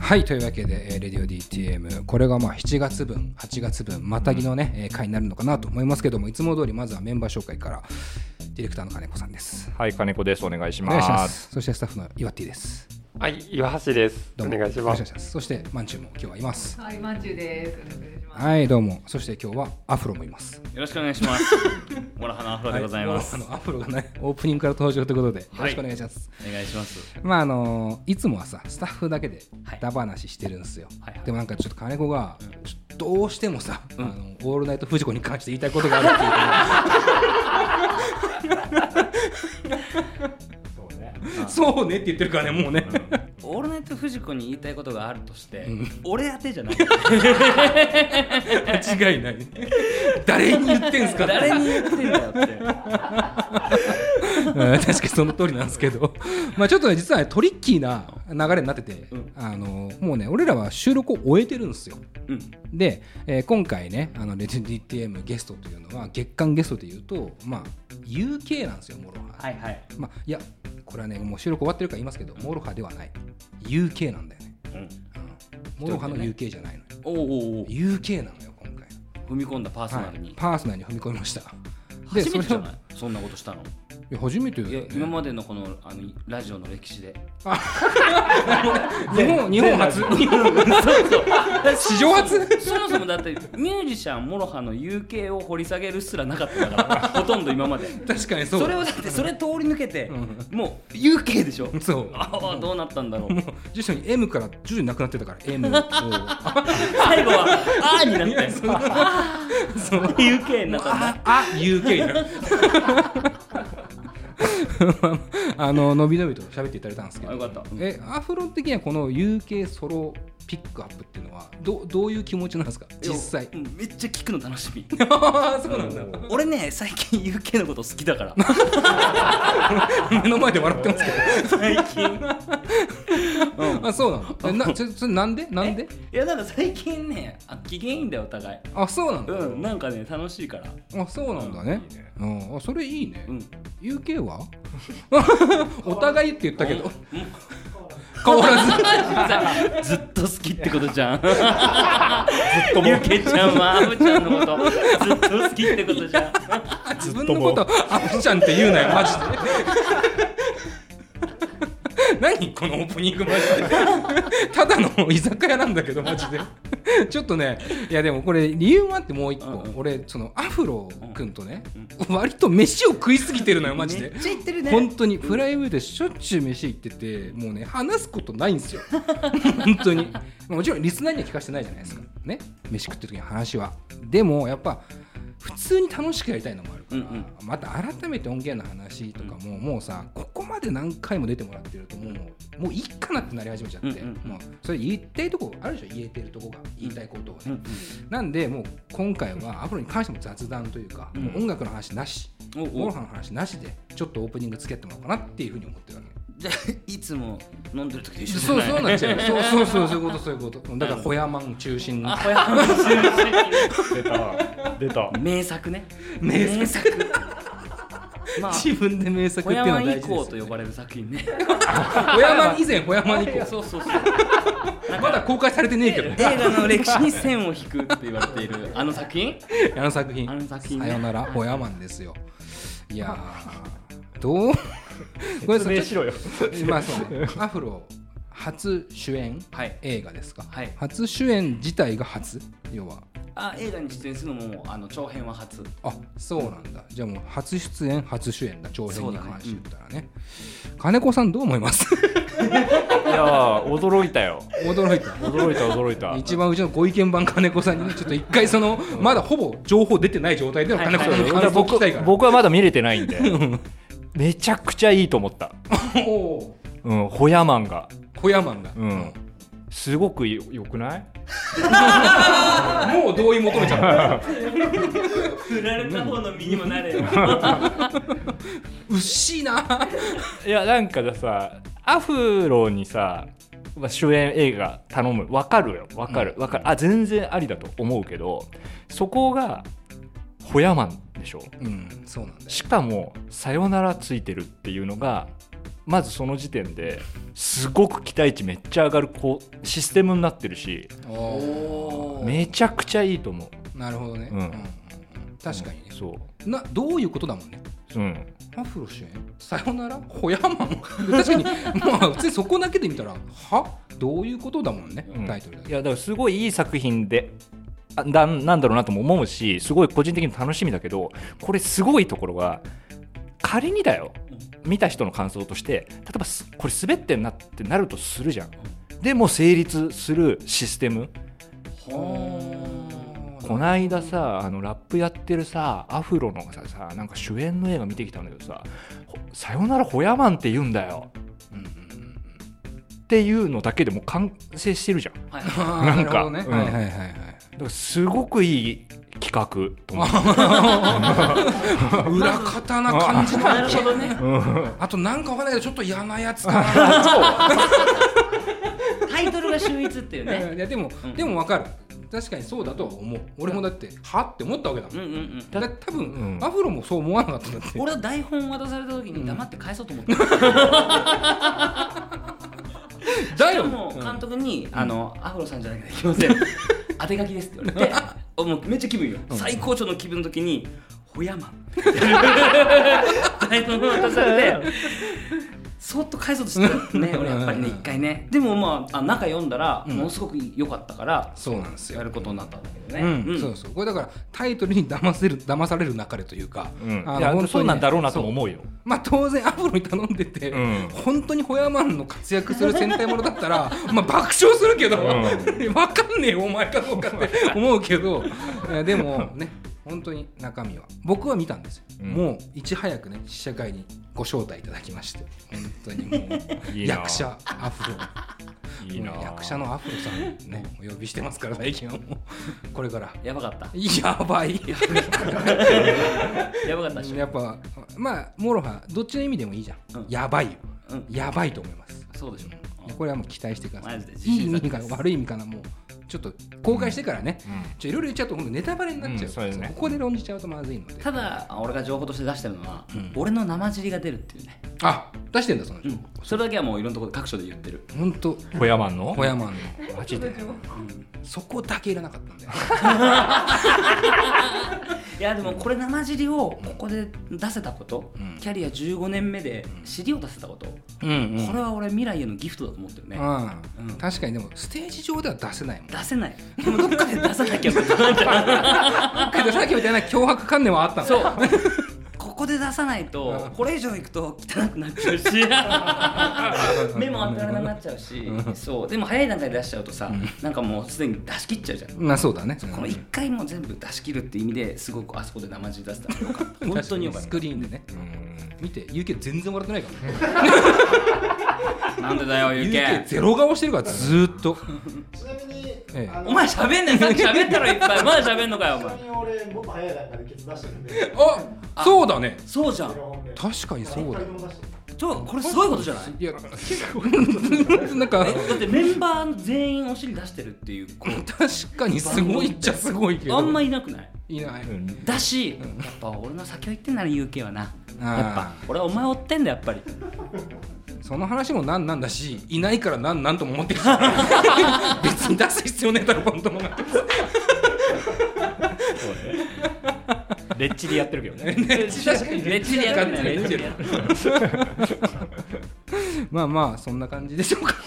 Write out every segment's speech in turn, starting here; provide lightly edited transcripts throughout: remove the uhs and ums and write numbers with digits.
はい、というわけで、レディオ DTM、 これがまあ7月分8月分またぎのね、回になるのかなと思いますけども、いつも通りまずはメンバー紹介から。ディレクターの金子さんです。 はい、金子です。お願いします。 お願いします。そしてスタッフの岩手です。 はい、岩橋です。お願いします。 そしてまんちゅうも今日はいます。 はい、まんちゅうです。お願いします。 はい、どうも。そして今日はアフロもいます。 よろしくお願いします。モラハのアフロでございます。 はい、アフロがね、オープニングから登場ということで、よろしくお願いします。 お願いします。 まあいつもはさ、スタッフだけでダ話してるんですよ。でもなんかちょっと金子が、どうしてもさ、オールナイトフジコに関して言いたいことがあるっていうそうねって言ってるからね、もうね。 オールナイトフジコに言いたいことがあるとして、俺宛てじゃない。 間違いない。誰に言ってんすか。 誰に言ってんだよって。 確かにその通りなんですけど、まあちょっとね、実はね、トリッキーな流れになってて、もうね、俺らは収録を終えてるんですよ。で、今回ね、レディ DTM ゲストというのは月間ゲストでいうと、まあ UK なんですよ、モロハ。 はいはい。 まあいや、これはね、もう収録終わってるから言いますけど、モロハではない。UK なんだよね。モロハの UK じゃないのよ。UK なのよ、今回。 踏み込んだパーソナルに。 パーソナルに踏み込みました。 で、初めてじゃない？そんなことしたの。 いや初めてだよね。 今までのこのラジオの歴史で。 日本初。史上初。 そもそもだってミュージシャンモロハの UK を掘り下げるすらなかったからほとんど今まで。 確かにそう。 それをだってそれ通り抜けて、もう UK でしょ。 そう。 ああどうなったんだろう。 徐々に M から徐々になくなってたから M 最後はあーになって。そう UK になったんだ。 UK になる。のびのびと喋っていただいたんですけど、 よかった。 アフロ的にはこの UK ソロピックアップっていうのはどういう気持ちなんですか実際。 めっちゃ聞くの楽しみ。 そうなんだ。俺ね最近 UK のこと好きだから目の前で笑ってますけど最近あ、そうなの。なんでいやなんか最近ね機嫌いいんだよお互い。 あ、そうなんだ。 なんかね楽しいから。 あ、そうなんだね。あ、それいいね。UK はお互いって言ったけど変わらずずっと好きってことじゃん。ずっとゆけちゃんはアブちゃんのことずっと好きってことじゃん。 自分のことアブちゃんって言うなよマジで。何このオープニングマジで。ただの居酒屋なんだけどマジで。ちょっとね、いやでもこれ理由もあってもう一個、俺そのアフロ君とね、割と飯を食いすぎてるのよマジで。 めっちゃ言ってるね。 本当にプライベートでしょっちゅう飯行ってて、もうね話すことないんですよ。本当に。もちろんリスナーには聞かせてないじゃないですか。ね、飯食ってる時の話は。でもやっぱ普通に楽しくやりたいのもあるから、また改めて音源の話とかも、もうさここまで何回も出てもらってるともういいかなってなり始めちゃって、もうそれ言いたいとこあるでしょ、言えてるとこが言いたいことをね、なんでもう今回はアフロに関しても雑談というか、もう音楽の話なし、モロハの話なしでちょっとオープニング付き合ってもらおうかなっていうふうに思ってるわけ。 じゃあいつも飲んでる時一緒じゃない。そうなっちゃう。そういうことだからホヤマン中心に。 ホヤマン中心に出た名作ね。 名作。まあ、自分で名作っていうのは大事ですよね。 ホヤマン以降と呼ばれる作品ね。 ホヤマン以前ホヤマン以降。 そうまだ公開されてねえけど。 映画の歴史に線を引くって言われているあの作品。 さよならホヤマンですよ。いやどうこれ説明しろよ。 まあそうね。アフロ初主演、映画ですか、初主演自体が初、要は映画に出演するのも長編は初。 あ、そうなんだ。じゃあもう初出演初主演だ、長編に関して言ったらね。金子さんどう思います？ いや驚いたよ。 驚いた。一番うちのご意見番金子さんにね、ちょっと一回そのまだほぼ情報出てない状態での金子さんの感想を聞きたいから。 僕はまだ見れてないんでめちゃくちゃいいと思った。ホヤマンが、すごく良くない？ もう同意求めちゃった。 振られた方の身にもなれよ。 うっしいな。 いやなんかさ、アフロにさ主演映画頼む、わかる。あ、全然ありだと思うけど、そこがホヤマンでしょ。 そうなんだよ。 しかもさよならついてるっていうのがまずその時点ですごく期待値めっちゃ上がるこうシステムになってるし、めちゃくちゃいいと思う。 なるほどね、確かにね、 そうどういうことだもんね、アフロ主演さよならホヤマン確かにまあ普通にそこだけで見たらはどういうことだもんね、タイトルで。 いやだからすごいいい作品でなんだろうなとも思うし、すごい個人的に楽しみだけど、これすごいところは仮にだよ、見た人の感想として例えばこれ滑ってんなってなるとするじゃん。でも成立するシステム、こないださラップやってるさアフロのさなんか主演の映画見てきたんだけどさ、さよならホヤマンって言うんだよ、っていうのだけでも完成してるじゃん、なんか、だからすごくいい企画と思う裏方な感じなるほどね。 あとなんかわかんないけどちょっと嫌なやつかなタイトルが秀逸っていうね。 いやでも分かる、確かにそうだとは思う。俺もだってはって思ったわけだもん、だ多分、アフロもそう思わなかったんだって。 俺は台本渡された時に黙って返そうと思った、 だよ。 しかも監督に、アフロさんじゃなきゃできません当て書きですって言われてもうめっちゃ気分いいよ、最高潮の気分の時にホヤマン台本渡されてそっと返そうとしてね俺やっぱりね一回ね。でもまあ中読んだらものすごく良かったから、 そうなんですよ、 やることになったんだけどね、 そうそう、これだからタイトルに騙されるなかれというか、 いや本当にそうなんだろうなとも思うよ。 まあ当然アフロに頼んでて、本当にホヤマンの活躍する戦隊ものだったらまあ爆笑するけど、分かんねえよお前かどうかって思うけどでもね本当に中身は僕は見たんですよ、もういち早くね試写会にご招待いただきまして、本当にもう役者アフロいいな、役者のアフロさんねお呼びしてますから最近はもうこれからやばかったやばいやばかったし、 やっぱまあモロハどっちの意味でもいいじゃん、やばいよ、やばいと思います。 そうでしょ、 これはもう期待してください。 マジでいい意味か悪い意味かな、もうちょっと公開してからね、いろいろ言っちゃうとネタバレになっちゃう、 そうですね、 ここで論じちゃうとまずいので。 ただ俺が情報として出してるのは、俺の生尻が出るっていうね。 あ、出してんだその、 それだけはもういろんなところで各所で言ってる。 本当ホヤマンのマジで、そこだけいらなかったんだよいやでもこれ生尻をここで出せたこと、キャリア15年目で尻を出せたこと、これは俺未来へのギフトだと思ってるね。 確かにでもステージ上では出せないもん。 出せない。でもどっかで出さなきゃみたいな。 どっかで出さなきゃみたいな脅迫観念はあったの。 そう。ここで出さないとこれ以上いくと汚くなっちゃうし目も当てられなくなっちゃうし、そうでも早い段階で出しちゃうとさ、なんかもうすでに出し切っちゃうじゃん。 まあそうだね。 この1回も全部出し切るって意味ですごくあそこで生地出したらよかった本当によかった。 スクリーンでね、見て UK 全然笑ってないからねなんでだよ UK ゼロ顔してるからずーっとちなみに、 お前喋んねん、さっき喋ったろいっぱい。まだ喋んのかよお前。 ちなみに俺もっと早い段階でケツ出してるんで。 あ、そうだね。 そうじゃん。 確かにそうだ。 これすごいことじゃない？ いやなんかだってメンバー全員お尻出してるっていう確かにすごいっちゃすごいけどあんまいなくない？ いない。 だし、やっぱ俺の先を言ってんなら UK はな。やっぱ俺はお前追ってんだやっぱり。 その話もなんだし、いないからなんとも思ってるし別に出す必要ねえだろ本当のレッチリやってるけどね。 確かにレッチリやってるね。レッチリやってる。 まあまあそんな感じでしょうか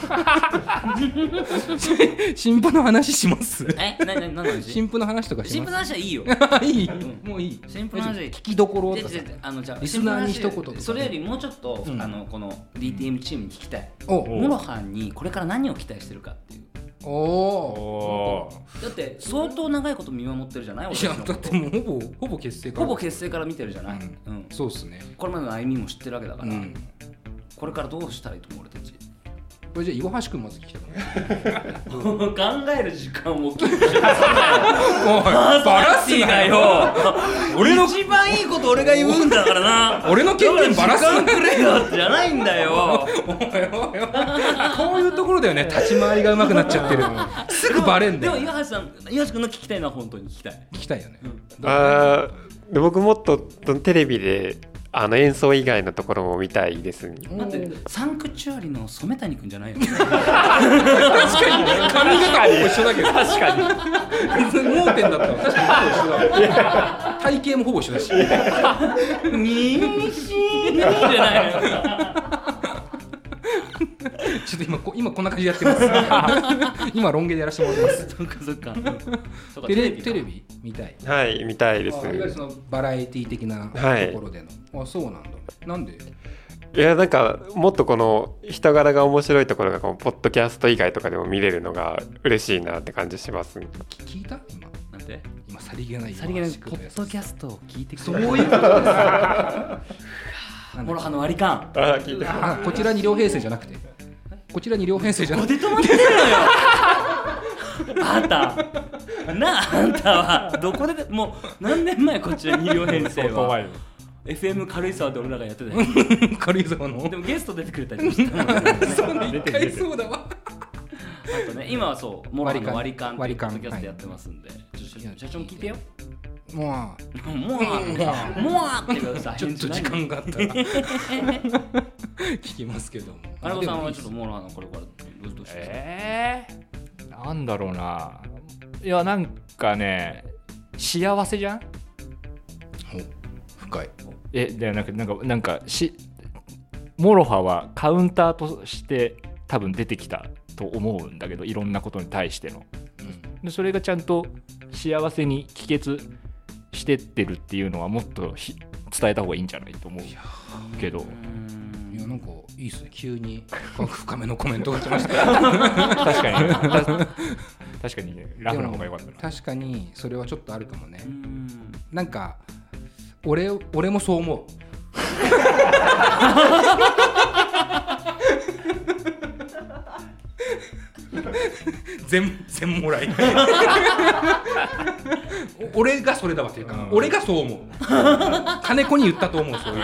新婦の話します？ 何の話？ 新婦の話とかします？ 新婦の話はいいよ。 いい、もういい。 新婦の話聞きどころとかじゃあリスナーに一言とか。 それよりもうちょっとこの DTM チームに聞きたい。 モロハンにこれから何を期待してるかっていう。だって相当長いこと見守ってるじゃない？ いやだってもうほぼ結成から。 ほぼ結成から見てるじゃない？ そうっすね。 これまでの歩みも知ってるわけだから。これからどうしたらいいと思う俺たち。 これじゃあ岩橋君まず聞きたい。 考える時間をキープしてる。 バラすなよ。 俺の一番いいこと俺が言うんだからな。 俺の経験バラすな。 時間くれよじゃないんだよ。 こういうところだよね。立ち回りが上手くなっちゃってる。すぐバレんだよ。 でも岩橋君の聞きたいのは本当に聞きたい。 聞きたいよね。 で僕もっとテレビで演奏以外のところも見たいですね。 待って、サンクチュアリの染谷くんじゃないよね。 確かに髪型ほぼ一緒だけど確かに盲点だったら確かにほぼ一緒だ体型もほぼ一緒だしにーしーじゃないのよ。 ちょっと今こんな感じでやってます今ロン毛でやらせてもらってますそっかそっか。そうかテレかビ見たいはい見たいです。 いわゆるそのバラエティ的なところでの、あそうなんだ。なんでいやなんかもっとこの人柄が面白いところがこのポッドキャスト以外とかでも見れるのが嬉しいなって感じします。 聞いたなんで今さりげないさりげないポッドキャストを聞いてくれそういうことですモロハの割り勘。 聞いてこちらに両編成じゃなくてこちらに両編成じゃなくてここで止まってるのよ。あんたあんたはどこでもう何年前こちら2両編成はFM 軽井沢で俺らがやってたよ。 軽井沢のでもゲスト出てくれたりしたのね。 そう一回そうだわあとね今はそうモロハの割り勘っていうポッドキャストはいやってますんで、社長も聞いてよ。 ももうってください。 ちょっと時間があったら聞きますけども。 金子さんはちょっとモロハのこれからどうしてなんだろうな。いやなんかね幸せじゃん。 深い。 でなんかモロハはカウンターとして多分出てきたと思うんだけど、いろんなことに対しての、でそれがちゃんと幸せに帰結してってるっていうのはもっと伝えた方がいいんじゃないと思うけど。 いやなんかいいですね。急に深めのコメントが来ました確かにね、ラフな方が良かったな。 確かにそれはちょっとあるかもね。なんか俺もそう思う全もらい俺がそれだわっていうか、俺がそう思う金子に言ったと思うそう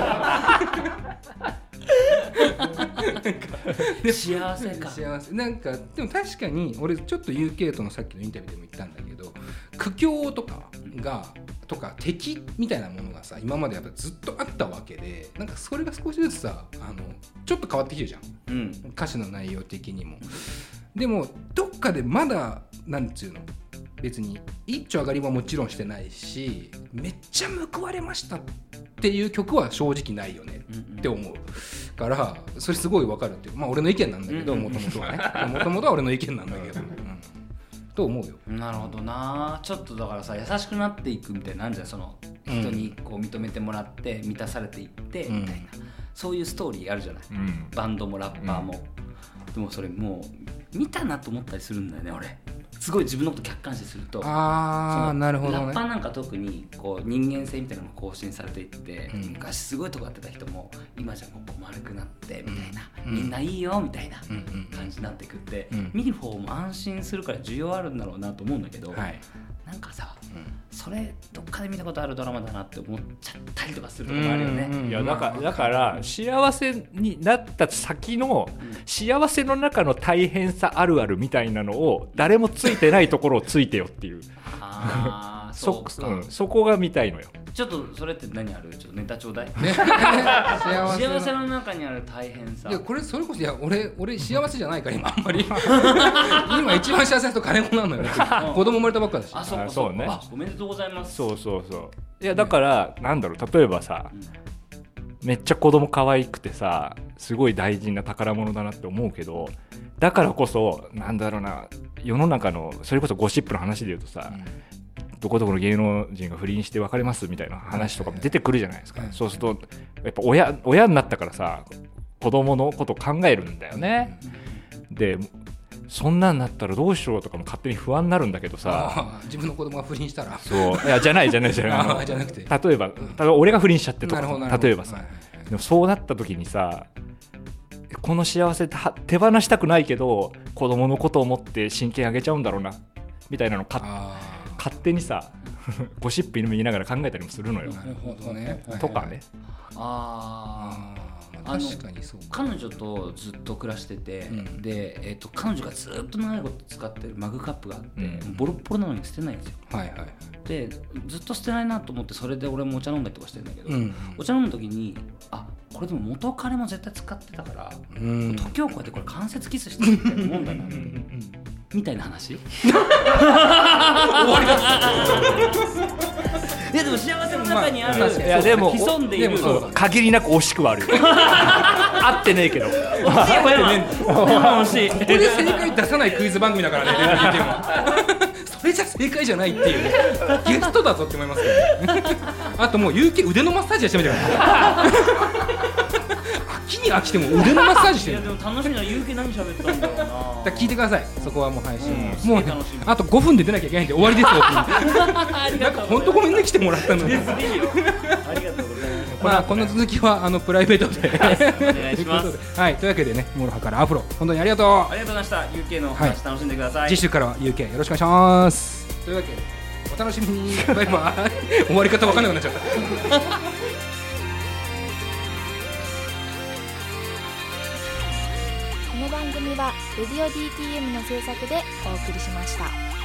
いう幸せか。 幸せなんかでも確かに俺ちょっと UK とのさっきのインタビューでも言ったんだけど、苦境とか敵みたいなものがさ今までやっぱずっとあったわけで、なんかそれが少しずつさちょっと変わってきてるじゃん、歌詞の内容的にも。でもどっかでまだなんつうの別に一丁上がりはもちろんしてないし、めっちゃ報われましたっていう曲は正直ないよねって思うから、それすごい分かるっていう、まあ俺の意見なんだけど、もともとはねもともとは俺の意見なんだけど、と思うよ。 なるほどな。ちょっとだからさ優しくなっていくみたいなんじゃん、その人にこう認めてもらって満たされていってみたいな、そういうストーリーあるじゃない、バンドもラッパーも、でもそれもう見たなと思ったりするんだよね俺。すごい自分のこと客観視すると、 なるほどね。 ラッパーなんか特にこう人間性みたいなのが更新されていって、昔すごいとこやってた人も今じゃもう丸くなってみたいな、みんないいよみたいな感じになってくって、見る方も安心するから需要あるんだろうなと思うんだけど、なんかさ、それどっかで見たことあるドラマだなって思っちゃったりとかするところもあるよね。 いやだから幸せになった先の幸せの中の大変さあるあるみたいなのを誰もついてないところをついてよっていうそこが見たいのよ。 ちょっとそれって何ある？ちょっとネタちょうだい。幸せの中にある大変さ。 いやこれそれこそ俺幸せじゃないから今あんまり今一番幸せな人金子なのよね。子供生まれたばっかだし。 そうね。おめでとうございます。 そういやだからなんだろう、例えばさ、めっちゃ子供可愛くてさすごい大事な宝物だなって思うけど、だからこそなんだろうな、世の中のそれこそゴシップの話で言うとさ、どこどこの芸能人が不倫して別れますみたいな話とかも出てくるじゃないですか。そうするとやっぱ親になったからさ子供のこと考えるんだよね。でそんなんなったらどうしようとかも勝手に不安になるんだけどさ、 自分の子供が不倫したらそういやじゃないじゃなくて例えば俺が不倫しちゃってとか、例えばさ、でもそうなった時にさ、この幸せ手放したくないけど子供のことを思って親権あげちゃうんだろうなみたいなの勝手にさゴシップ見ながら考えたりもするのよ、 なるほどね。 とかね。 ああ確かにそう。 彼女とずっと暮らしてて、 うんで、彼女がずっと長いこと使ってるマグカップがあって、 うんボロッボロなのに捨てないんですよ。 はいはい。 でずっと捨てないなと思って、それで俺もお茶飲んだりとかしてるんだけど、 うんお茶飲む時にこれでも元彼も絶対使ってたから、 うん時を超えてこれ間接キスしてるみたいなもんだなみたいな話。終わりだ。いやでも幸せの中にある、 まあ確かにいやでも潜んでいるでもそうだ限りなく惜しくはあるよ合ってねえけど惜しい小山惜しい。 ここで正解出さないクイズ番組だからね、レディーテーマそれじゃ正解じゃないっていうね、ゲストだぞって思いますけどねあともう有形腕のマッサージはしてみてください飽きに飽きても腕のマッサージしてるいやでも楽しみな、ゆうけ何喋ったんだろうな。 だから聞いてください、そこはもう配信、 うんもうねすげえ楽しみあと5分で出なきゃいけないんで終わりですよなんか本当ごめんね来てもらったのにありがとうございます。 まあこの続きはプライベートでお願いしますということではい、というわけでね、モロハからアフロ本当にありがとう。 ありがとうございました。UK の話楽しんでください。 次週からは UK よろしくお願いしますというわけでお楽しみにバイバイ終わり方わかんなくなっちゃったこの番組はレディオ DTM の制作でお送りしました。